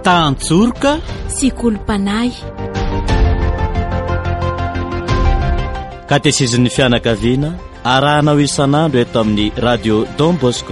Tantsorika sy kolompanay. Katezizin'ny fianakaviana arahanao isan'andro eto amin'ny radio Don Bosco.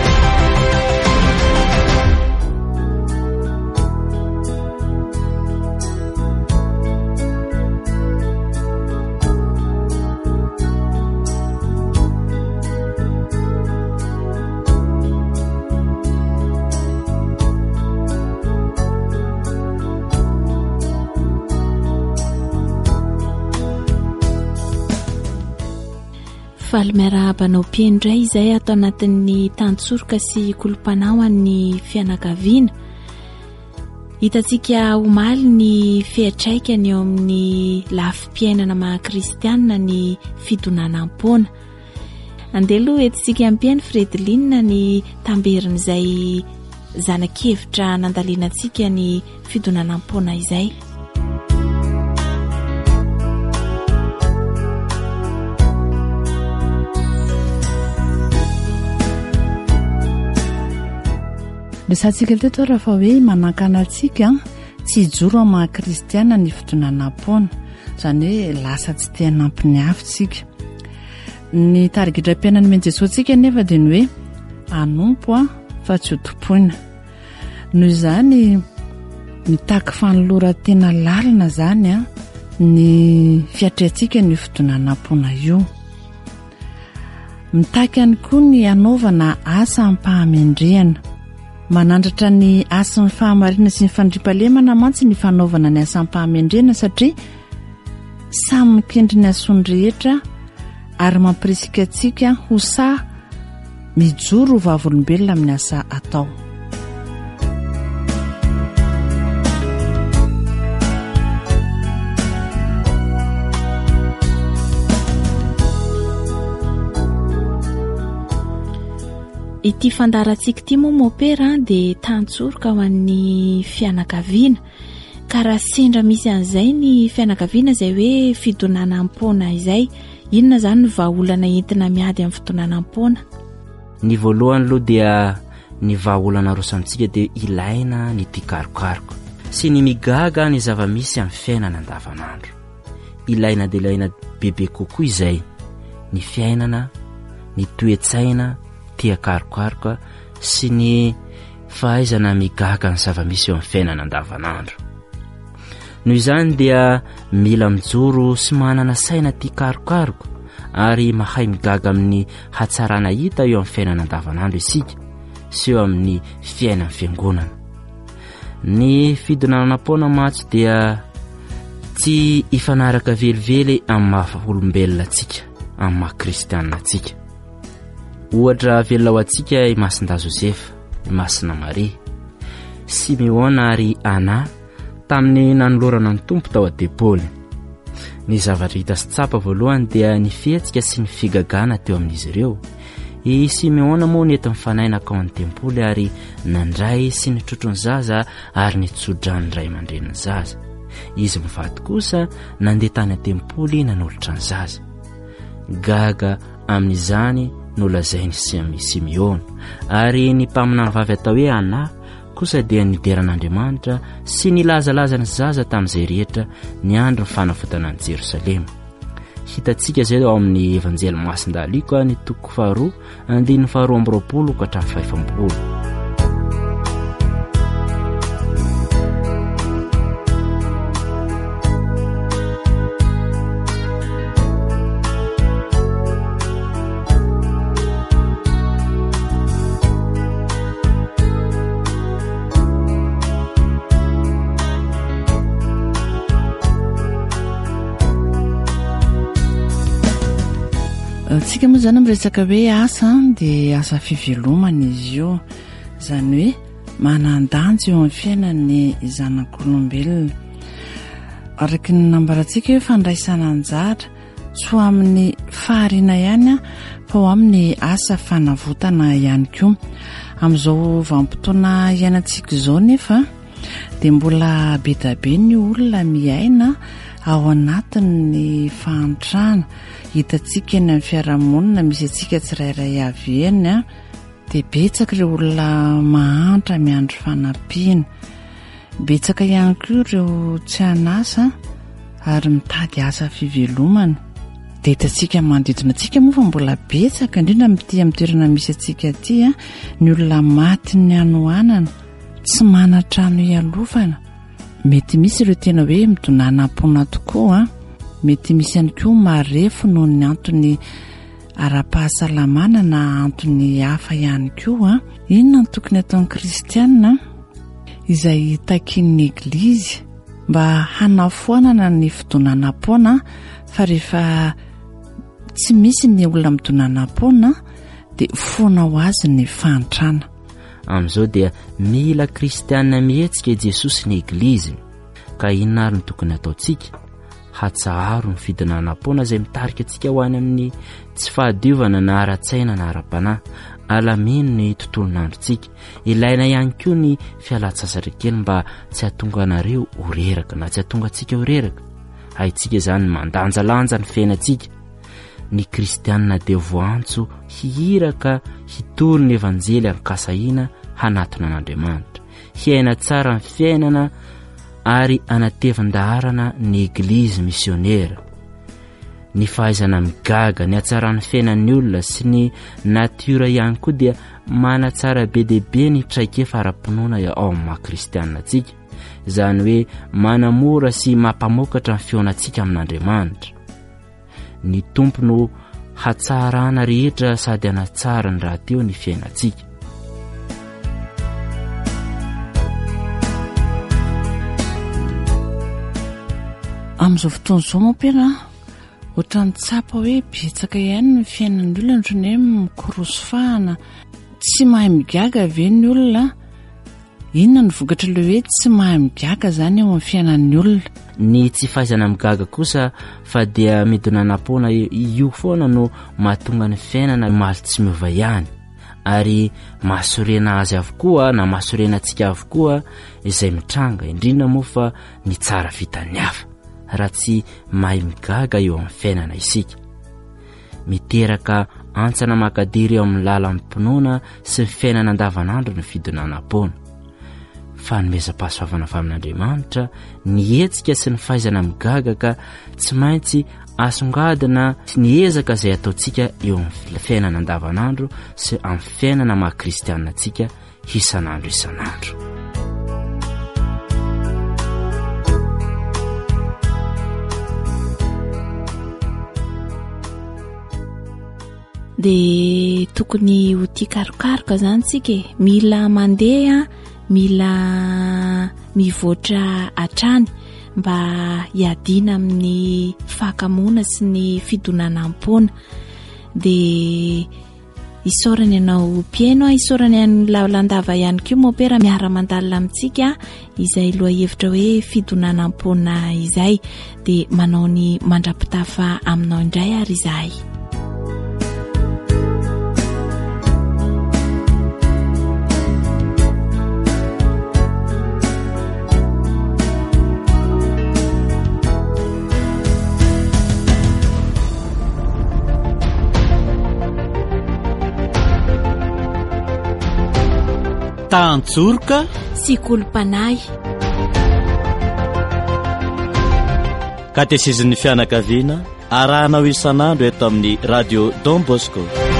Valomerabanao piendray izay atao anatin'ny tantsorika sy kolompanao an'ny fianakaviana. Hitantsika omaly ny fiatraikany eo amin'ny lafim-piainana maha-kristianina ny fidonanam-poana. Andelo etsika ampiany Fredeline ny tamberin'izay zanak'hevitra nandalianantsika ny fidonanam-poana izay. Resantsika teto raha fa hoe manakana antsika tsy hijoro amin'ny maha-kristiana ny fidonanam-poana, izany hoe lasa tsy te hanampy ny hafintsika. Ny tarigidram-piainany menjesontsika nefa dia ny hoe anompo fa tsy ho tompoina. Noho izany mitaky fanoloran-tena lalina izany ny fiatrehantsika ny fidonanam-poana io. Mitaky ihany koa ny anaovana asa ampahamendrehana. Manandratra ny asa ny fahamarina sy ny fandriampahalemana mantsy ny fanaovana ny asa ampahamendrehana satria samy mikendry ny asony rehetra ary mampirisika antsika ho mijoro ho vavolombelona amin'ny asa atao. Ity fandarantsika ity moa mopera dia tantsorika ho an'ny fianakaviana. Ka raha sendra misy an'izay ny fianakaviana izay hoe fidonanam-poana izay, inona izany ny vahaolana entina miady amin'ny fidonanam-poana? Ny voalohany aloha dia ny vahaolana rosa amintsika dia ilaina ny tikarokaroka sy ny migaga ny zava-misy amin'ny fiainana andavanandro. Ilaina dia ilaina bebe kokoa izay, ny fiainana, ny toe-tsaina, tia karokaroka sy ny fahaizana migaga ny zava-misy eo amin'ny fiainana andavanandro. Noho izany dia mila mijoro sy manana saina tia karokaroka ary mahay migaga amin'ny hatsarana hita eo amin'ny fiainana andavanandro isika sy eo amin'ny fiainana fiangonana. Ny fidonanam-poana matsy dia tsy ifanaraka velively amin'ny maha-olombelona antsika, amin'ny maha-kristianina antsika. Ohatra velona ho antsika i Masinda Josefa, i Masina Maria, Simeona ary Ana tamin'ny nanolorana ny tompo tao an-tempoly. Ny zavatra hita sy tsapa voalohany dia ny fihetsika sy ny figagana teo amin'izy ireo. I Simeona moa nentiny fanainaka ao amin'ny tempoly ary nandray sy nitrotro ny zaza ary nitsodrany ny ray aman-dreny ny zaza. Izy mivady kosa nandeha tany an-tempoly nanolotra ny zaza. Gaga amin'izany nolazainy Simeona ary ny mpaminany vavy atao hoe Ana kosa dia nideran'Andriamanitra sy nilazalaza ny zaza tamin'izay rehetra ny andro ny fanafotana ny Jerosalema. Hitantsika izay ao amin'ny evanjely Masinda Luka ny toko 2 andininy 2 ka hatramin'ny 5. Tsika moa zany miresaka hoe asa dia asa fivelomana izy io, izany hoe manandanjy eo amin'ny fiainan'ny zanak'olombelona. Araky ny nambarantsika hoe fandraisana anjara tsy ho amin'ny fahariana ihany fa ho amin'ny asa fanavotana ihany koa. Amin'izao vanim-potoana iainantsika izao nefa dia mbola be da be ny olona miaina ao anatin'ny fahantrana. Hitantsika eny amin'ny fiarahamonina misy antsika tsirairay avy eny dia betsaka ireo olona mahantra miandry fanampiana. betsaka ihany koa ireo tsy hanasa ary mitady asa fivelomana. De hitantsika manodidina antsika moa fa mbola betsaka indrindra amin'ny toerana misy antsika aty ny olona maty ny anohanana, tsy manatrano ialofana. Mety misy ireo tena hoe midonanam-pona tokoa mety misy ihany koa marefo noho ny antony ara-pahasalamana na antony hafa ihany koa. Inona no tokony ataon'ny kristianina izay takin'ny eglizy mba hanafoanana ny fidonanam-pona fa rehefa tsy misy ny olona midonanam-pona dia fona ho azy ny fantrana. Amin'izao dia mila kristianina mihetsika Jesosy ny eglizy. Ka inona ary no tokony ataontsika? Hatsaharo ny fidonanam-pona izay mitarika antsika ho any amin'ny tsy fahadiovana na ara-tsaina na ara-panahy. Alamino ny tontolon'androntsika. Ilaina ihany koa ny fialan-tsasatra kely mba tsy hahatonga anareo ho reraka na tsy hahatonga antsika ho reraka. Haintsika izany mandanjalanja ny fiainantsika. Ny kristianina dia voantso hihiraka hitory ny evanjely an-kasahiana hanatona an'Andriamanitra, hiaina tsara ny fiainana ary anatevan-daharana ny eglizy misionera. Ny fahaizana migaga, ny hatsaran'ny fiainan'ny olona sy ny natiora ihany koa dia manatsara be dehibe ny traikefa ara-pinoana ao amin'ny maha-kristianina antsika, izany hoe manamora sy mampamokatra ny feonantsika amin'Andriamanitra. Ny tompo no hatsarana rehetra sady hanatsara ny rahateo ny fiainantsika. Amin'izao fotoana izao mopera ohatran'ny tsapa hoe betsaka ihany ny fiainan'ny olona ohatrany hoe mikorosofahana, tsy mahay migaga ve ny olona? Inona ny vokatra le hoe tsy mahay migaga zany eo amin'ny fiainan'ny olona? Ny tsy fahaizana migaga kosa fa dia midonanam-pona io foana no mahatonga ny fiainana mahazo tsy miova ihany, ary mahasorena azy avokoa na mahasorena antsika avokoa izay mitranga, indrindra moa fa ny tsara vitany hafa raha tsy mahay migaga eo amin'ny fiainana isika. Miteraka antsana makadiry eo amin'ny lalam-pinoana sy ny fiainana andavanandro ny fidonanam-pona. Fanomezam-pahasoavana avy amin'Andriamanitra ny hetsika sy ny fahaizana migaga ka tsy maintsy asongadina ny ezaka izay ataontsika eo amin'ny fiainana andavanandro sy amin'ny fiainana maha-kristianina antsika isanandro isanandro. Dia tokony ho tia karokaroka zany tsika, mila mandeha, mila mivoatra hatrany mba hiadiana amin'ny fahakamoana sy ny fidonanam-pona. Dia isaorany ianao mpiaino, isaorany ihany lalandava ihany koa mopera miara-mandalina amintsika izay loha hevitra hoe fidonanam-pona izay, dia manao ny mandrapitafa aminao indray ary izahay. Tantsorika sy kolom-panahy. Katesezin'ny fianakaviana arahanao isanandro eto amin'ny radio Don Bosco.